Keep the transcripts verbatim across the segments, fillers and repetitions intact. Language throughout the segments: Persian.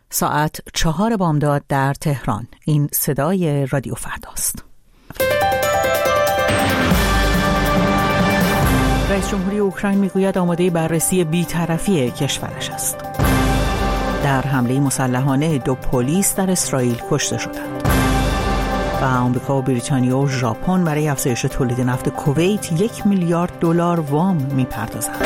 ساعت چهار بامداد در تهران. این صدای رادیو فرداست. رئیس جمهوری اوکراین میگوید آماده بررسی بی‌طرفی کشورش است. در حمله مسلحانه دو پلیس در اسرائیل کشته شدند. و آمریکا و بریتانیا و ژاپن برای افزایش تولید نفت کویت یک میلیارد دلار وام میپردازند.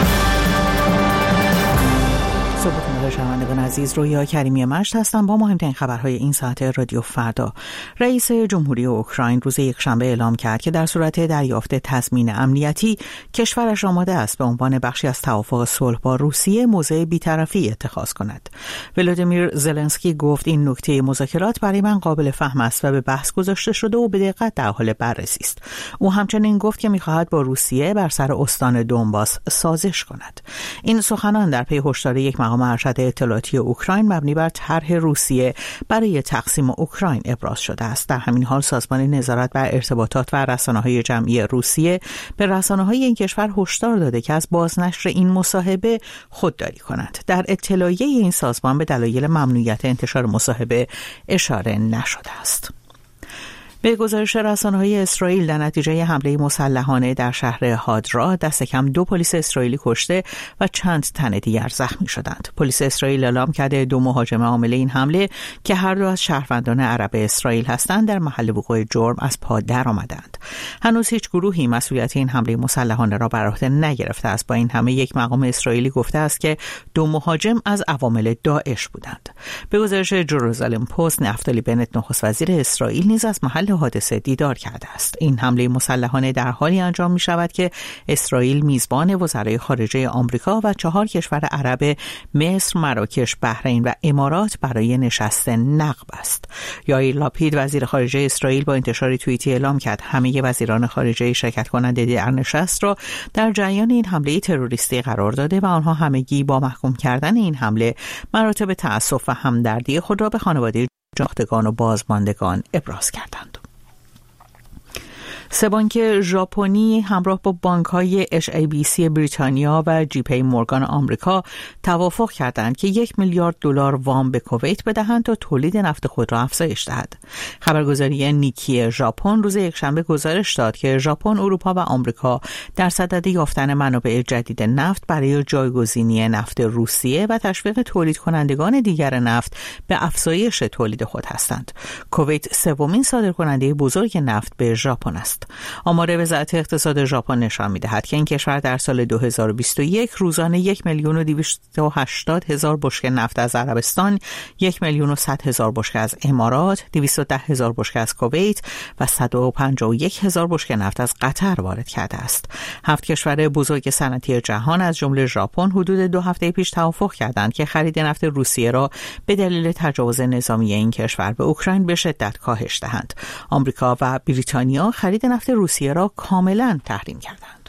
صبحتون بخیر شنوندگان عزیز، رویا کریمی مشت هستم با مهمترین خبرهای این ساعت رادیو فردا. رئیس جمهوری اوکراین روز یکشنبه اعلام کرد که در صورت دریافت تضمین امنیتی کشورش آماده است به عنوان بخشی از توافق صلح با روسیه موضع بی‌طرفی اتخاذ کند. ولادیمیر زلنسکی گفت این نکته مذاکرات برای من قابل فهم است و به بحث گذاشته شده و به دقت در حال بررسی است. او همچنین گفت که می‌خواهد با روسیه بر سر استان دونباس سازش کند. این سخنان در پی هشدار یک مقام ارشد اطلاعاتی اوکراین مبنی بر طرح روسیه برای تقسیم اوکراین ابراز شده است. در همین حال سازمان نظارت بر ارتباطات و رسانه‌های جمعی روسیه به رسانه‌های این کشور هشدار داده که از بازنشر این مصاحبه خودداری کنند. در اطلاعیه این سازمان به دلایل ممنوعیت انتشار مصاحبه اشاره نشده است. به گزارش رسانه‌های اسرائیل در نتیجه حمله مسلحانه در شهر هادرا دست کم دو پلیس اسرائیلی کشته و چند تن دیگر زخمی شدند. پلیس اسرائیل اعلام کرده دو مهاجم عامل این حمله که هر دو از شهروندان عرب اسرائیل هستند در محل وقوع جرم از پا درآمدند. هنوز هیچ گروهی مسئولیت این حمله مسلحانه را بر عهده نگرفته است. با این همه یک مقام اسرائیلی گفته است که دو مهاجم از عوامل داعش بودند. به گزارش جروزالم پست، نفتالی بنت نخست وزیر اسرائیل نیز از محل حادثه دیدار کرده است. این حمله مسلحانه در حالی انجام می شود که اسرائیل میزبان وزرای خارجه آمریکا و چهار کشور عرب مصر، مراکش، بحرین و امارات برای نشست نقب است. یائیر لاپید وزیر خارجه اسرائیل با انتشار توییتی اعلام کرد همه وزیران خارجه شرکت کننده در نشست را در جریان این حمله تروریستی قرار داده و آنها همگی با محکوم کردن این حمله مراتب تأسف و همدردی خود را به خانواده جاختگان و بازماندگان ابراز کردند. سه بانک ژاپنی همراه با بانک‌های اچ ای بی سی بریتانیا و جی پی مورگان آمریکا توافق کردند که یک میلیارد دلار وام به کویت بدهند تا تولید نفت خود را افزایش دهد. خبرگزاری نیکی ژاپن روز یکشنبه گزارش داد که ژاپن، اروپا و آمریکا در صدد یافتن منابع جدید نفت برای جایگزینی نفت روسیه و تشویق تولید کنندگان دیگر نفت به افزایش تولید خود هستند. کویت سومین صادرکننده بزرگ نفت به ژاپن است. آمار وزارت اقتصاد ژاپن نشان می‌دهد که این کشور در سال دو هزار و بیست و یک روزانه یک میلیون و دویست و هشتاد هزار بشکه نفت از عربستان، یک میلیون و صد هزار بشکه از امارات، دویست و ده هزار بشکه از کویت و صد و پنجاه و یک هزار بشکه نفت از قطر وارد کرده است. هفت کشور بزرگ صنعتی جهان از جمله ژاپن حدود دو هفته پیش توافق کردند که خرید نفت روسیه را به دلیل تجاوز نظامی این کشور به اوکراین به شدت کاهش دهند. آمریکا و بریتانیا خرید نفت روسیه را کاملا تحریم کردند.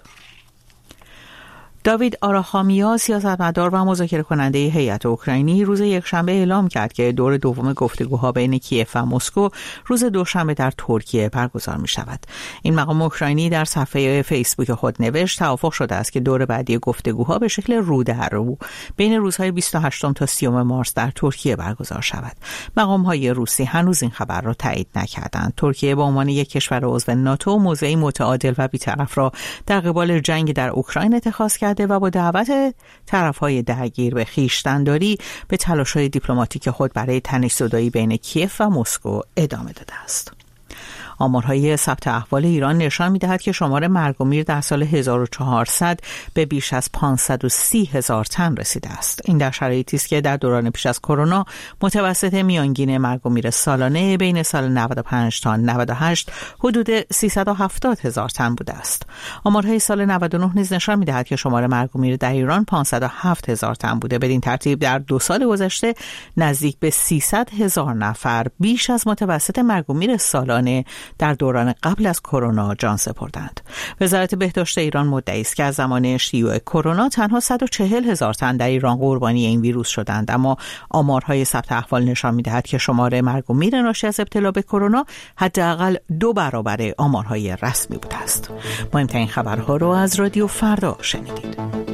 داوید آراخامیا، سیاستمدار و مذاکره کننده هیئت اوکراینی، روز یکشنبه اعلام کرد که دور دوم گفتگوها بین کیف و مسکو روز دوشنبه در ترکیه برگزار می شود. این مقام اوکراینی در صفحه فیسبوک خود نوشت توافق شده است که دور بعدی گفتگوها به شکل رو در رو بین روزهای بیست و هشتم تا سیوم مارس در ترکیه برگزار شود. مقام‌های روسی هنوز این خبر را تایید نکردند. ترکیه به عنوان یک کشور عضو ناتو موضعی متعادل و بی‌طرف را در قبال جنگ در اوکراین اتخاذ کرد و با دعوت طرف‌های درگیر به خویشتن‌داری به تلاش‌های دیپلماتیک خود برای تنش‌زدایی بین کیف و مسکو ادامه داده است. آمارهای ثبت احوال ایران نشان می‌دهد که شمار مرگ و میر در سال هزار و چهارصد به بیش از پانصد و سی هزار تن رسیده است. این در شرایطی است که در دوران پیش از کرونا متوسط میانگین مرگ و میر سالانه بین سال نود و پنج تا نود و هشت حدود سیصد و هفتاد هزار تن بوده است. آمارهای سال نود و نه نیز نشان می‌دهد که شمار مرگ و میر در ایران پانصد و هفت هزار تن بوده. بدین ترتیب در دو سال گذشته نزدیک به سیصد هزار نفر بیش از متوسط مرگ و میر سالانه در دوران قبل از کرونا جان سپردند. وزارت بهداشت ایران مدعی است که از زمان شیوع کرونا تنها صد و چهل هزار تن در ایران قربانی این ویروس شدند، اما آمارهای ثبت احوال نشان می‌دهد که شمار مرگ و میر ناشی از ابتلا به کرونا حداقل دو برابر آمارهای رسمی بوده است. مهمترین خبرها رو از رادیو فردا شنیدید.